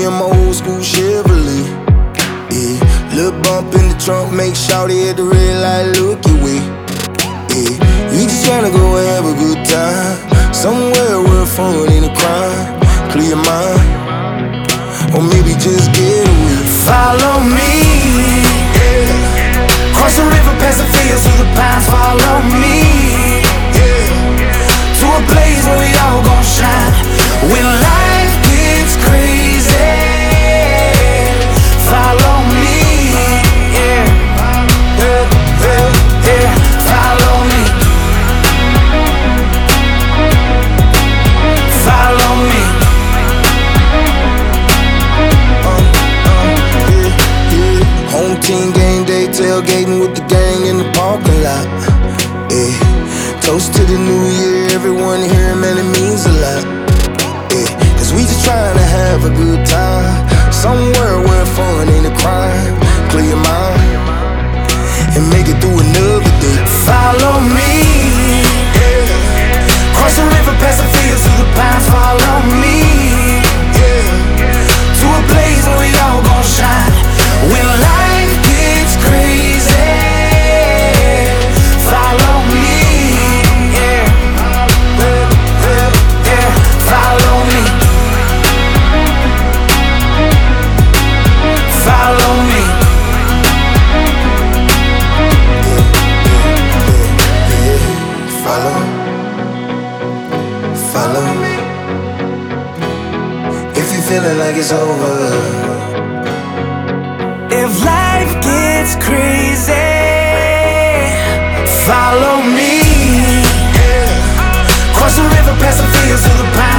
me in my old school Chevrolet. Yeah, little bump in the trunk, make shawty at the red light look your way. Yeah, we just tryna go and have a good time, somewhere where fun ain't a crime. Clear your mind, or maybe just get away. Follow me, Yeah, cross the river, past the fields, through the pines. Follow me, yeah, to a place where we all gon' shine. When life gets crazy, follow me, yeah, yeah, yeah, yeah. Follow me, follow me. yeah. Home team game day, tailgating with the gang in the parking lot. Yeah, toast to the new year, everyone here, man, it means a lot. Yeah, cause we just trying to have a good time, somewhere where fun ain't a crime. Clear your mind and make it through another day. Follow me, Yeah, cross the river, past the fields, through the pines. Follow me, yeah, to a place where we all gon' shine. When life gets crazy, follow me, yeah, yeah, yeah, yeah. Follow me, follow me. follow, follow. If you feeling like it's over, If life gets crazy, follow me. yeah, Cross the river, past the fields, through the pines.